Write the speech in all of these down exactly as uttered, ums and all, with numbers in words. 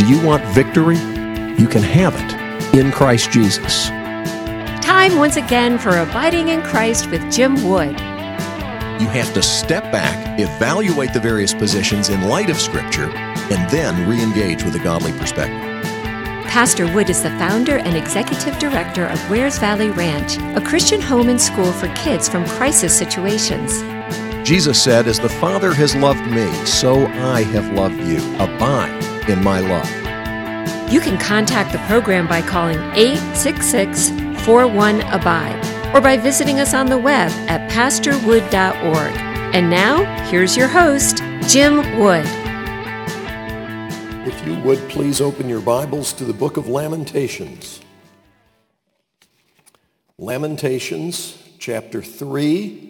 Do you want victory? You can have it in Christ Jesus. Time once again for Abiding in Christ with Jim Wood. You have to step back, evaluate the various positions in light of Scripture, and then re-engage with a godly perspective. Pastor Wood is the founder and executive director of Wares Valley Ranch, a Christian home and school for kids from crisis situations. Jesus said, "As the Father has loved me, so I have loved you. Abide in my love." You can contact the program by calling eight six six, four one, abide or by visiting us on the web at pastor wood dot org. And now, here's your host, Jim Wood. If you would, please open your Bibles to the book of Lamentations. Lamentations, chapter three.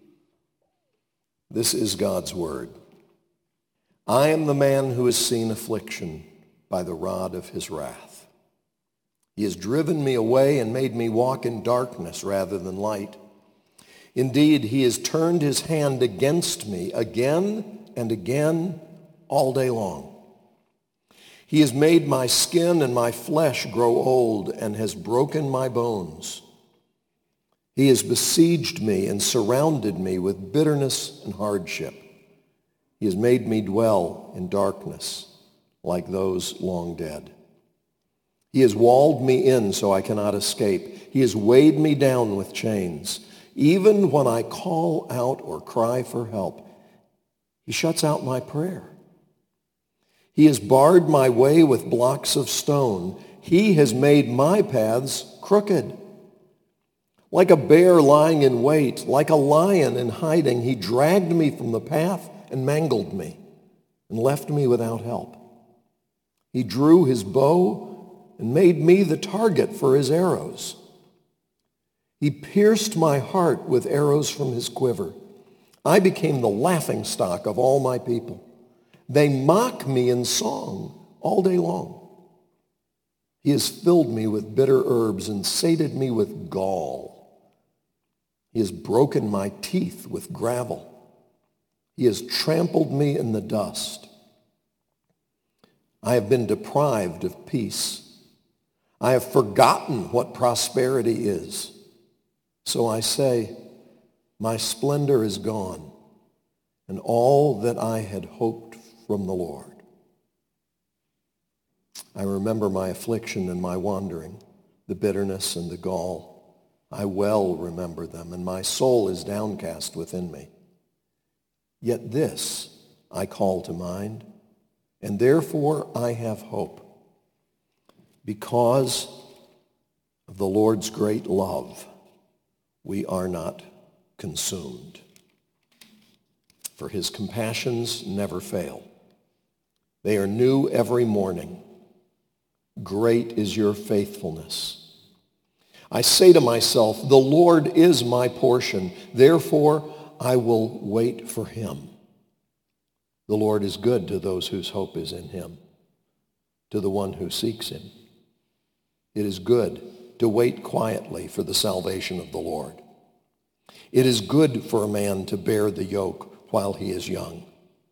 This is God's word. I am the man who has seen affliction by the rod of his wrath. He has driven me away and made me walk in darkness rather than light. Indeed, he has turned his hand against me again and again all day long. He has made my skin and my flesh grow old and has broken my bones. He has besieged me and surrounded me with bitterness and hardship. He has made me dwell in darkness like those long dead. He has walled me in so I cannot escape. He has weighed me down with chains. Even when I call out or cry for help, he shuts out my prayer. He has barred my way with blocks of stone. He has made my paths crooked. Like a bear lying in wait, like a lion in hiding, he dragged me from the path and mangled me and left me without help. He drew his bow and made me the target for his arrows. He pierced my heart with arrows from his quiver. I became the laughingstock of all my people. They mock me in song all day long. He has filled me with bitter herbs and sated me with gall. He has broken my teeth with gravel. He has trampled me in the dust. I have been deprived of peace. I have forgotten what prosperity is. So I say, my splendor is gone, and all that I had hoped from the Lord. I remember my affliction and my wandering, the bitterness and the gall. I well remember them, and my soul is downcast within me. Yet this I call to mind, and therefore I have hope. Because of the Lord's great love, we are not consumed. For his compassions never fail. They are new every morning. Great is your faithfulness. I say to myself, the Lord is my portion. Therefore, I will wait for him. The Lord is good to those whose hope is in him, to the one who seeks him. It is good to wait quietly for the salvation of the Lord. It is good for a man to bear the yoke while he is young.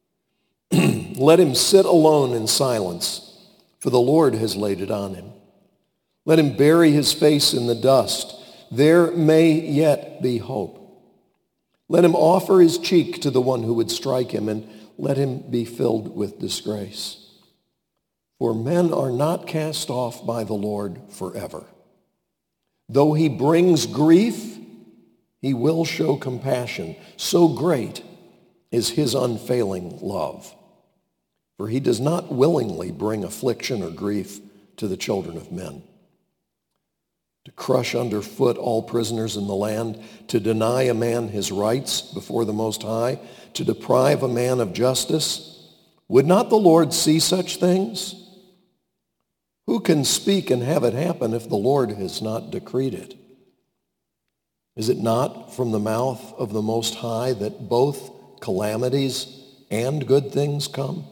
Let him sit alone in silence, for the Lord has laid it on him. Let him bury his face in the dust. There may yet be hope. Let him offer his cheek to the one who would strike him, and let him be filled with disgrace. For men are not cast off by the Lord forever. Though he brings grief, he will show compassion. So great is his unfailing love. For he does not willingly bring affliction or grief to the children of men. To crush underfoot all prisoners in the land, to deny a man his rights before the Most High, to deprive a man of justice. Would not the Lord see such things? Who can speak and have it happen if the Lord has not decreed it? Is it not from the mouth of the Most High that both calamities and good things come?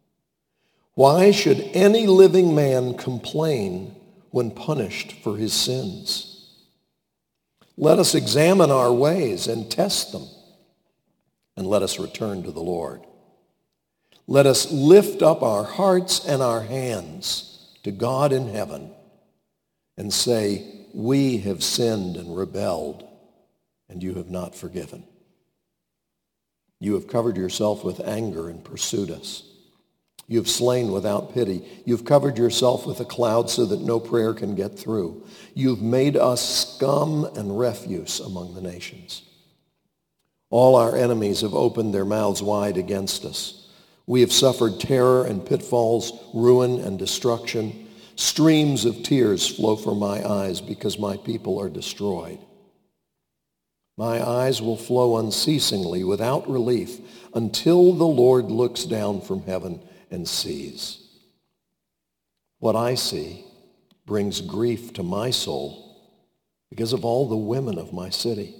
Why should any living man complain when punished for his sins? Let us examine our ways and test them, and let us return to the Lord. Let us lift up our hearts and our hands to God in heaven and say, we have sinned and rebelled, and you have not forgiven. You have covered yourself with anger and pursued us. You have slain without pity. You've covered yourself with a cloud so that no prayer can get through. You've made us scum and refuse among the nations. All our enemies have opened their mouths wide against us. We have suffered terror and pitfalls, ruin and destruction. Streams of tears flow from my eyes because my people are destroyed. My eyes will flow unceasingly without relief until the Lord looks down from heaven and sees. What I see brings grief to my soul because of all the women of my city.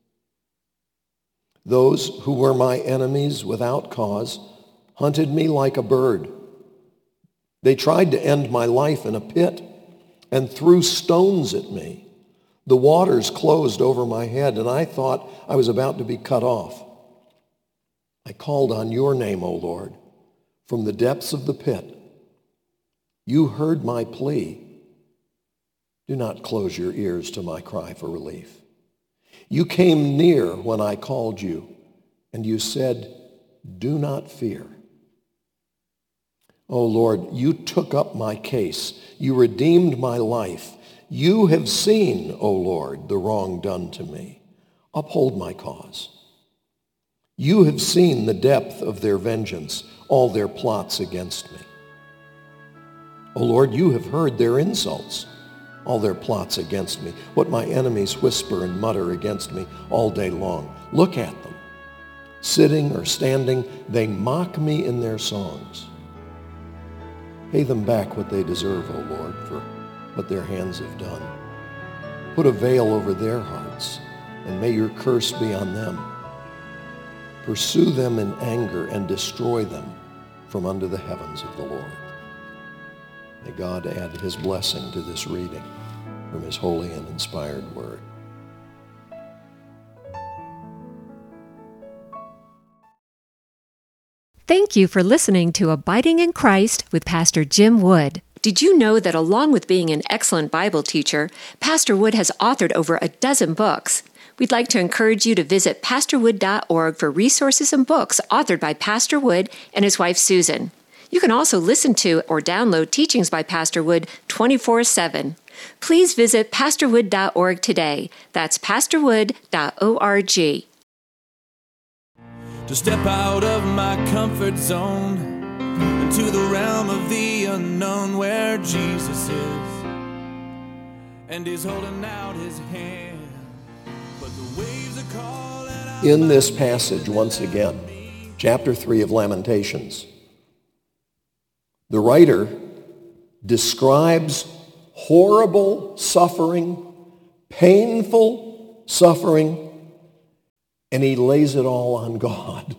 Those who were my enemies without cause hunted me like a bird. They tried to end my life in a pit and threw stones at me. The waters closed over my head, and I thought I was about to be cut off. I called on your name, O Lord, from the depths of the pit. You heard my plea. Do not close your ears to my cry for relief. You came near when I called you, and you said, do not fear. O Lord, you took up my case. You redeemed my life. You have seen, O Lord, the wrong done to me. Uphold my cause. You have seen the depth of their vengeance, all their plots against me. O Lord, you have heard their insults, all their plots against me, what my enemies whisper and mutter against me all day long. Look at them. Sitting or standing, they mock me in their songs. Pay them back what they deserve, O Lord, for what their hands have done. Put a veil over their hearts, and may your curse be on them. Pursue them in anger and destroy them from under the heavens of the Lord. May God add his blessing to this reading from his holy and inspired word. Thank you for listening to Abiding in Christ with Pastor Jim Wood. Did you know that along with being an excellent Bible teacher, Pastor Wood has authored over a dozen books? We'd like to encourage you to visit pastor wood dot org for resources and books authored by Pastor Wood and his wife Susan. You can also listen to or download teachings by Pastor Wood twenty-four seven. Please visit pastor wood dot org today. That's pastor wood dot org. To step out of my comfort zone into the realm of the unknown where Jesus is, and he's holding out his hand, but the waves are calling out. In this passage, once again, chapter three of Lamentations, the writer describes horrible suffering, painful suffering, and he lays it all on God.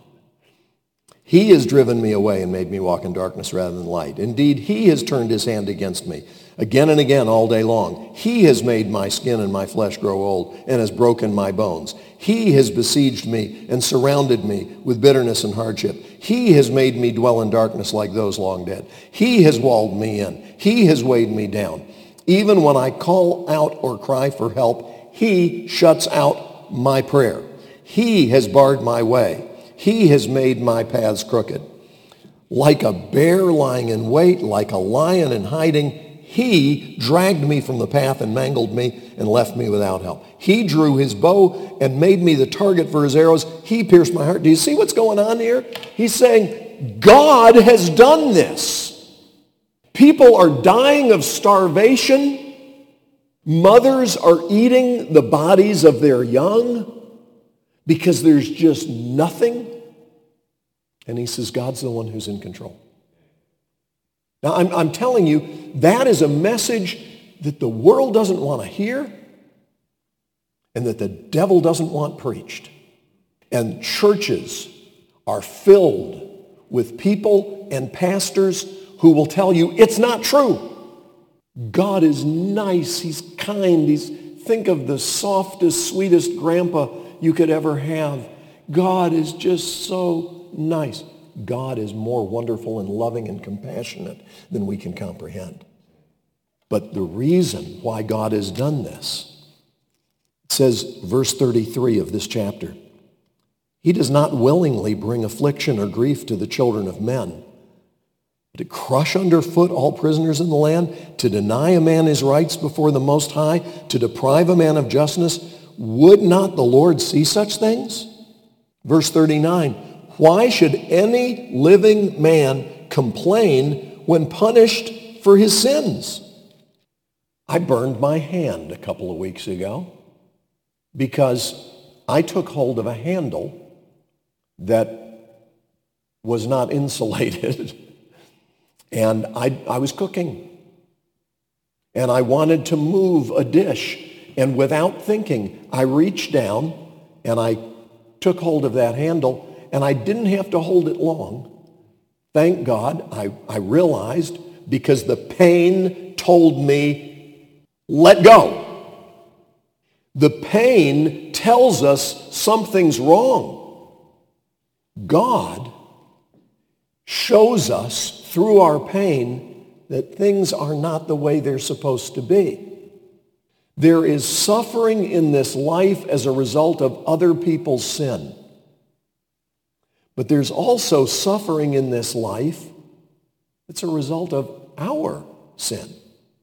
He has driven me away and made me walk in darkness rather than light. Indeed, he has turned his hand against me again and again all day long. He has made my skin and my flesh grow old and has broken my bones. He has besieged me and surrounded me with bitterness and hardship. He has made me dwell in darkness like those long dead. He has walled me in. He has weighed me down. Even when I call out or cry for help, he shuts out my prayer. He has barred my way. He has made my paths crooked. Like a bear lying in wait, like a lion in hiding, he dragged me from the path and mangled me and left me without help. He drew his bow and made me the target for his arrows. He pierced my heart. Do you see what's going on here? He's saying, God has done this. People are dying of starvation. Mothers are eating the bodies of their young because there's just nothing. And he says, God's the one who's in control. Now, I'm, I'm telling you, that is a message that the world doesn't want to hear and that the devil doesn't want preached. And churches are filled with people and pastors who will tell you it's not true. God is nice. He's kind. He's, think of the softest, sweetest grandpa you could ever have. God is just so nice. God is more wonderful and loving and compassionate than we can comprehend. But the reason why God has done this, it says, verse thirty-three of this chapter, he does not willingly bring affliction or grief to the children of men, but to crush underfoot all prisoners in the land, to deny a man his rights before the Most High, to deprive a man of justice. Would not the Lord see such things? Verse thirty-nine, why should any living man complain when punished for his sins? I burned my hand a couple of weeks ago because I took hold of a handle that was not insulated, and I, I was cooking, and I wanted to move a dish, and without thinking, I reached down, and I took hold of that handle, and I didn't have to hold it long. Thank God, I, I realized, because the pain told me, let go. The pain tells us something's wrong. God shows us through our pain that things are not the way they're supposed to be. There is suffering in this life as a result of other people's sin. But there's also suffering in this life that's a result of our sin.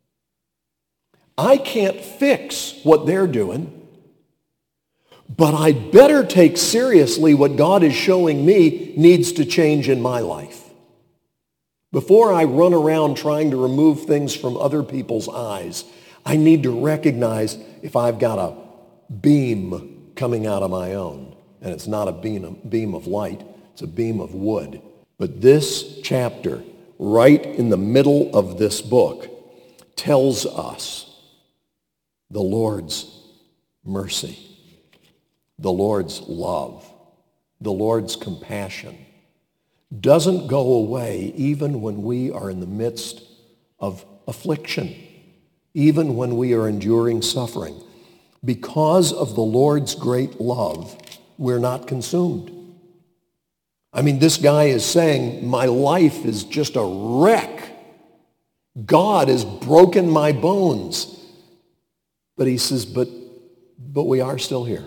I can't fix what they're doing, but I'd better take seriously what God is showing me needs to change in my life. Before I run around trying to remove things from other people's eyes, I need to recognize if I've got a beam coming out of my own, and it's not a beam, beam of light, it's a beam of wood. But this chapter, right in the middle of this book, tells us the Lord's mercy, the Lord's love, the Lord's compassion doesn't go away even when we are in the midst of affliction, even when we are enduring suffering. Because of the Lord's great love, we're not consumed. I mean, this guy is saying, my life is just a wreck. God has broken my bones. But he says, but, but we are still here.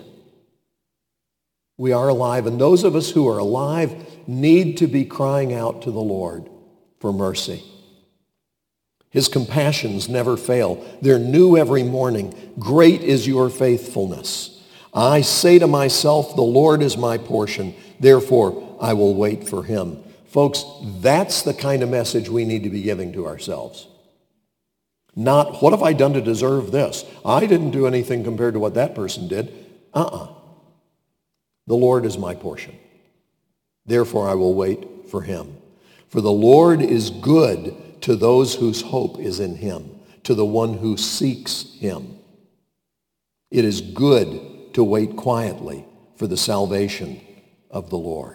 We are alive. And those of us who are alive need to be crying out to the Lord for mercy. His compassions never fail. They're new every morning. Great is your faithfulness. I say to myself, the Lord is my portion. Therefore, I will wait for him. Folks, that's the kind of message we need to be giving to ourselves. Not, what have I done to deserve this? I didn't do anything compared to what that person did. Uh-uh. The Lord is my portion. Therefore, I will wait for him. For the Lord is good to those whose hope is in him, to the one who seeks him. It is good to wait quietly for the salvation of the Lord.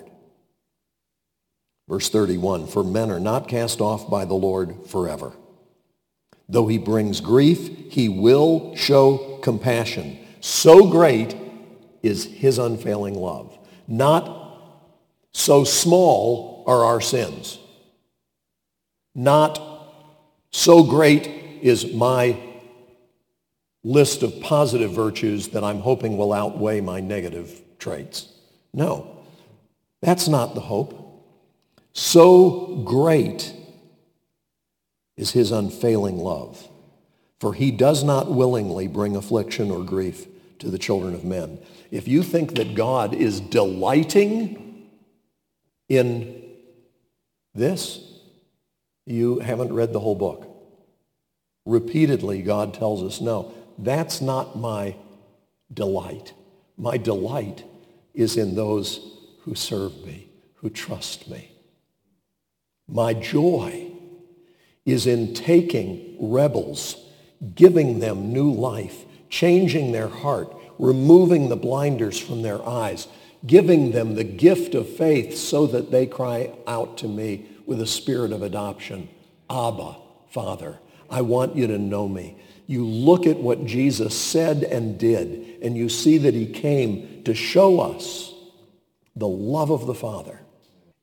Verse thirty-one, for men are not cast off by the Lord forever. Though he brings grief, he will show compassion. So great is his unfailing love. Not so small are our sins. Not so great is my list of positive virtues that I'm hoping will outweigh my negative traits. No, that's not the hope. So great is his unfailing love, for he does not willingly bring affliction or grief to the children of men. If you think that God is delighting in this, you haven't read the whole book. Repeatedly, God tells us, no, that's not my delight. My delight is in those who serve me, who trust me. My joy is in taking rebels, giving them new life, changing their heart, removing the blinders from their eyes, giving them the gift of faith so that they cry out to me with a spirit of adoption. Abba, Father, I want you to know me. You look at what Jesus said and did, and you see that he came to show us the love of the Father.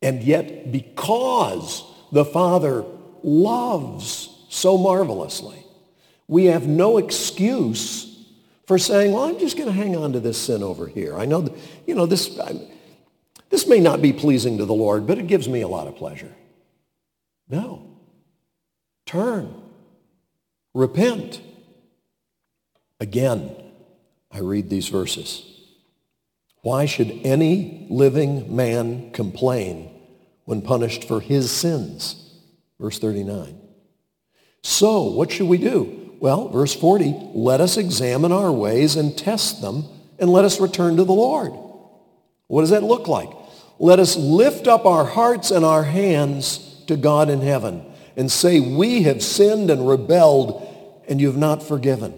And yet, because the Father loves so marvelously, we have no excuse for saying, well, I'm just going to hang on to this sin over here. I know, that, you know, this, I, this may not be pleasing to the Lord, but it gives me a lot of pleasure. No. Turn. Repent. Again, I read these verses. Why should any living man complain when punished for his sins? Verse thirty-nine. So, what should we do? Well, verse forty, let us examine our ways and test them, and let us return to the Lord. What does that look like? Let us lift up our hearts and our hands to God in heaven and say, we have sinned and rebelled, and you have not forgiven.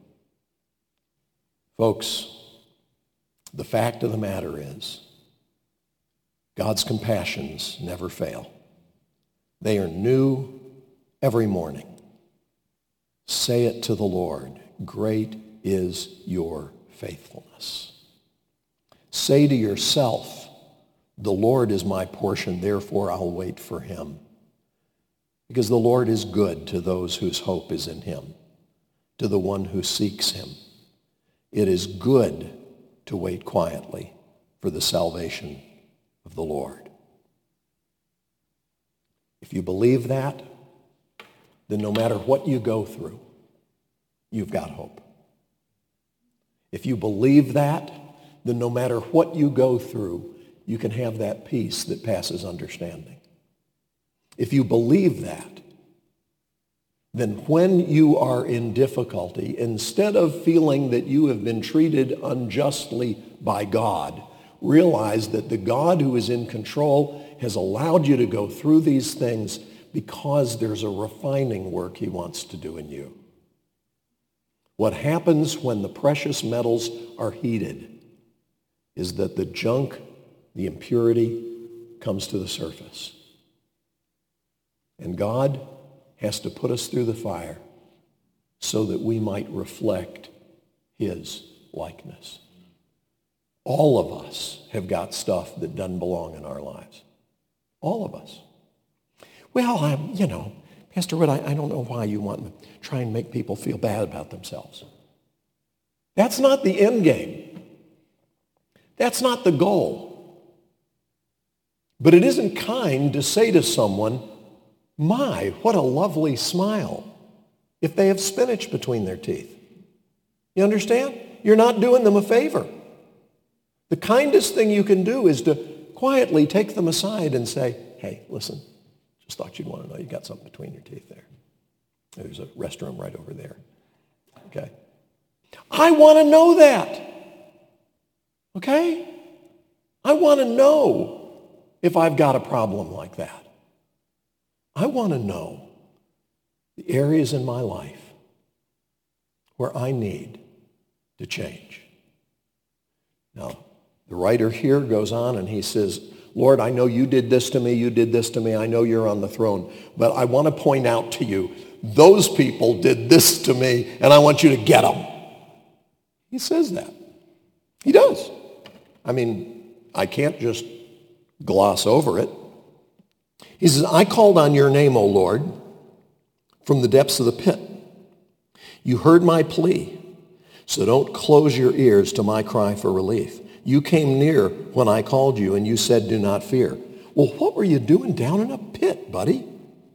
Folks, the fact of the matter is, God's compassions never fail. They are new every morning. Say it to the Lord, great is your faithfulness. Say to yourself, the Lord is my portion, therefore I'll wait for him. Because the Lord is good to those whose hope is in him, to the one who seeks him. It is good to wait quietly for the salvation of the Lord. If you believe that, then no matter what you go through, you've got hope. If you believe that, then no matter what you go through, you can have that peace that passes understanding. If you believe that, then when you are in difficulty, instead of feeling that you have been treated unjustly by God, realize that the God who is in control has allowed you to go through these things because there's a refining work he wants to do in you. What happens when the precious metals are heated is that the junk, the impurity, comes to the surface. And God has to put us through the fire so that we might reflect his likeness. All of us have got stuff that doesn't belong in our lives. All of us. Well, I'm, you know, Pastor Wood, I, I don't know why you want to try and make people feel bad about themselves. That's not the end game. That's not the goal. But it isn't kind to say to someone, my, what a lovely smile, if they have spinach between their teeth. You understand? You're not doing them a favor. The kindest thing you can do is to quietly take them aside and say, hey, listen, just thought you'd want to know you got something between your teeth there. There's a restroom right over there. Okay? I want to know that. Okay? I want to know if I've got a problem like that. I want to know the areas in my life where I need to change. Now, the writer here goes on and he says, Lord, I know you did this to me, you did this to me, I know you're on the throne, but I want to point out to you, those people did this to me, and I want you to get them. He says that. He does. I mean, I can't just gloss over it. He says, I called on your name, O Lord, from the depths of the pit. You heard my plea, so don't close your ears to my cry for relief. You came near when I called you, and you said, do not fear. Well, what were you doing down in a pit, buddy?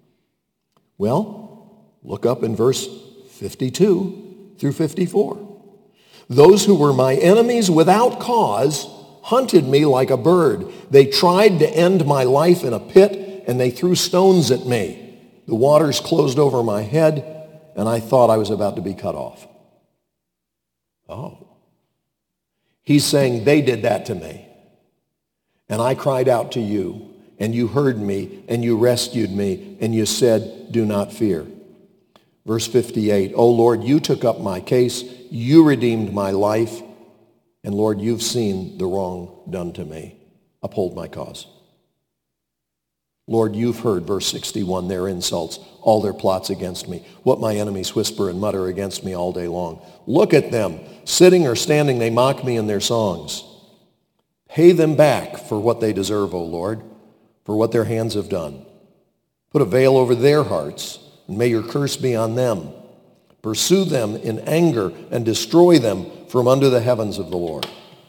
Well, look up in verse fifty-two through fifty-four. Those who were my enemies without cause hunted me like a bird. They tried to end my life in a pit, and they threw stones at me. The waters closed over my head, and I thought I was about to be cut off. Oh. He's saying they did that to me. And I cried out to you, and you heard me, and you rescued me, and you said, do not fear. Verse fifty-eight, O Lord, you took up my case. You redeemed my life. And Lord, you've seen the wrong done to me. Uphold my cause. Lord, you've heard, verse sixty-one, their insults, all their plots against me, what my enemies whisper and mutter against me all day long. Look at them. Sitting or standing, they mock me in their songs. Pay them back for what they deserve, O Lord, for what their hands have done. Put a veil over their hearts, and may your curse be on them. Pursue them in anger and destroy them from under the heavens of the Lord.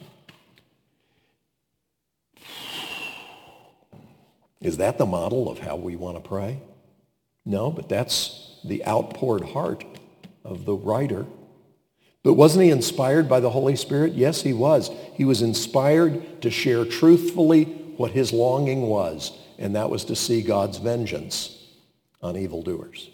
Is that the model of how we want to pray? No, but that's the outpoured heart of the writer. But wasn't he inspired by the Holy Spirit? Yes, he was. He was inspired to share truthfully what his longing was, and that was to see God's vengeance on evildoers.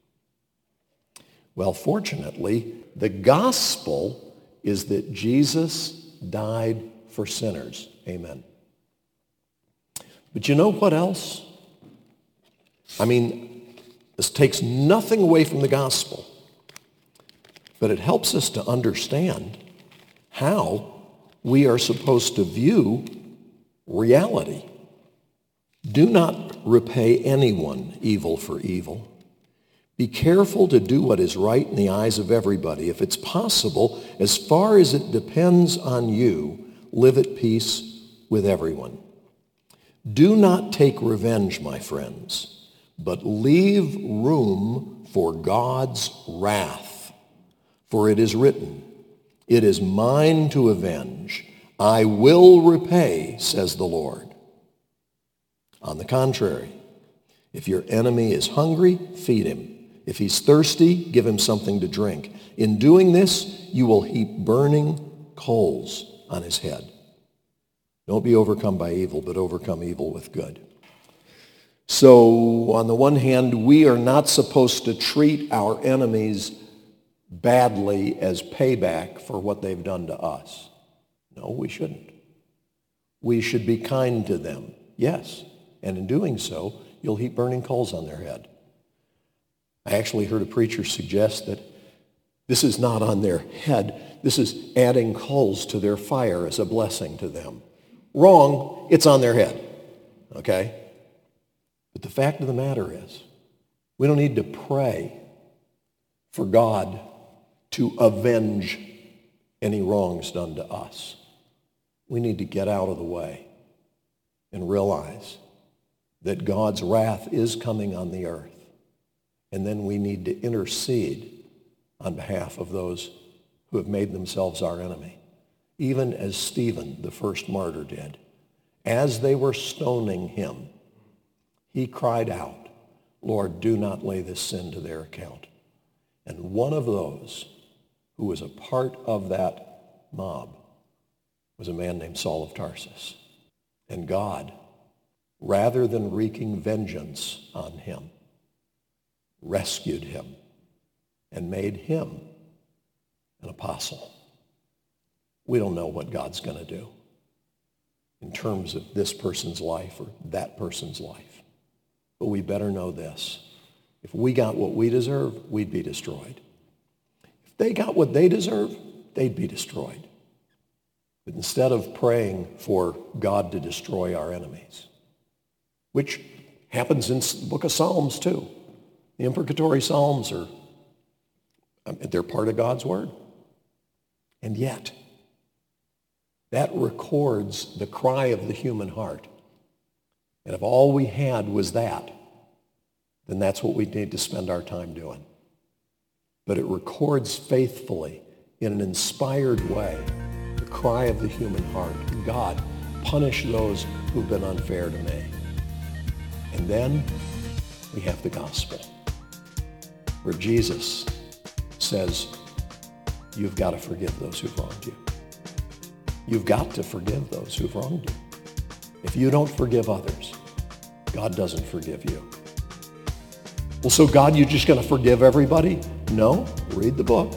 Well, fortunately, the gospel is that Jesus died for sinners. Amen. But you know what else? I mean, this takes nothing away from the gospel, but it helps us to understand how we are supposed to view reality. Do not repay anyone evil for evil. Be careful to do what is right in the eyes of everybody. If it's possible, as far as it depends on you, live at peace with everyone. Do not take revenge, my friends, but leave room for God's wrath. For it is written, "It is mine to avenge. I will repay, says the Lord." On the contrary, if your enemy is hungry, feed him. If he's thirsty, give him something to drink. In doing this, you will heap burning coals on his head. Don't be overcome by evil, but overcome evil with good. So, on the one hand, we are not supposed to treat our enemies badly as payback for what they've done to us. No, we shouldn't. We should be kind to them, yes. And in doing so, you'll heap burning coals on their head. I actually heard a preacher suggest that this is not on their head. This is adding coals to their fire as a blessing to them. Wrong. It's on their head. Okay? But the fact of the matter is, we don't need to pray for God to avenge any wrongs done to us. We need to get out of the way and realize that God's wrath is coming on the earth. And then we need to intercede on behalf of those who have made themselves our enemy, even as Stephen, the first martyr, did. As they were stoning him, he cried out, "Lord, do not lay this sin to their account." And one of those who was a part of that mob was a man named Saul of Tarsus. And God, rather than wreaking vengeance on him, rescued him and made him an apostle. We don't know what God's going to do in terms of this person's life or that person's life. But we better know this. If we got what we deserve, we'd be destroyed. If they got what they deserve, they'd be destroyed. But instead of praying for God to destroy our enemies, which happens in the book of Psalms too. The imprecatory Psalms are, they're part of God's word. And yet, that records the cry of the human heart. And if all we had was that, then that's what we need to spend our time doing. But it records faithfully, in an inspired way, the cry of the human heart. God, punish those who've been unfair to me. And then we have the gospel, where Jesus says, you've got to forgive those who've wronged you. You've got to forgive those who've wronged you. If you don't forgive others, God doesn't forgive you. Well, so God, you're just going to forgive everybody? No, read the book.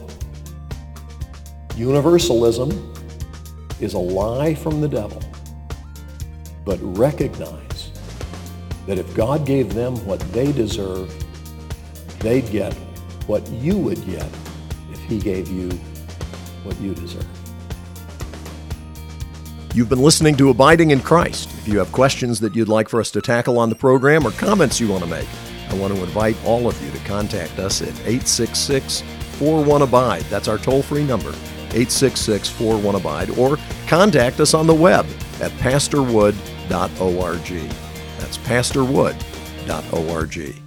Universalism is a lie from the devil. But recognize that if God gave them what they deserve, they'd get what you would get if he gave you what you deserve. You've been listening to Abiding in Christ. If you have questions that you'd like for us to tackle on the program or comments you want to make, I want to invite all of you to contact us at eight six six, four one, ABIDE. That's our toll-free number, eight six six, four one, ABIDE, or contact us on the web at pastor wood dot org. That's pastor wood dot org.